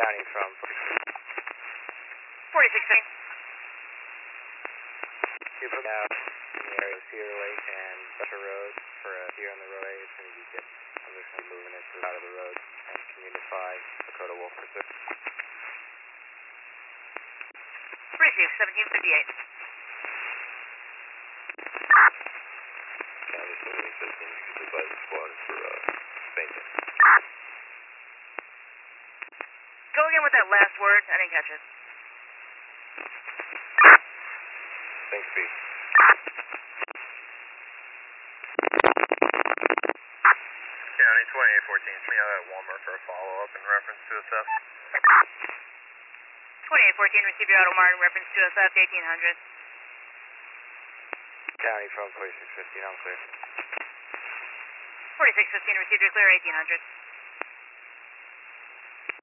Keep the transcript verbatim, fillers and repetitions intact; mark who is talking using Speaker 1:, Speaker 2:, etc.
Speaker 1: County from
Speaker 2: forty-six fifteen.
Speaker 1: You put out in the area of Cedar Lake and Butcher Road for a deer on the roadway. As soon as you get, I'm just going to be moving it to the out of the road and communify Dakota Wolf Pursuit.
Speaker 2: Receive seventeen fifty-eight.
Speaker 3: County seventeen fifteen, you can divide the squad for uh, fainting.
Speaker 2: Go again with that last word. I didn't catch it.
Speaker 3: Thanks, Pete.
Speaker 4: County twenty-eight fourteen, me out at Walmart for a follow-up in reference to a theft.
Speaker 2: twenty-eight fourteen, receive your auto mark in reference to a theft, eighteen hundred.
Speaker 1: County from forty-six fifteen, I'm clear.
Speaker 2: forty-six fifteen, receive your clear, eighteen hundred.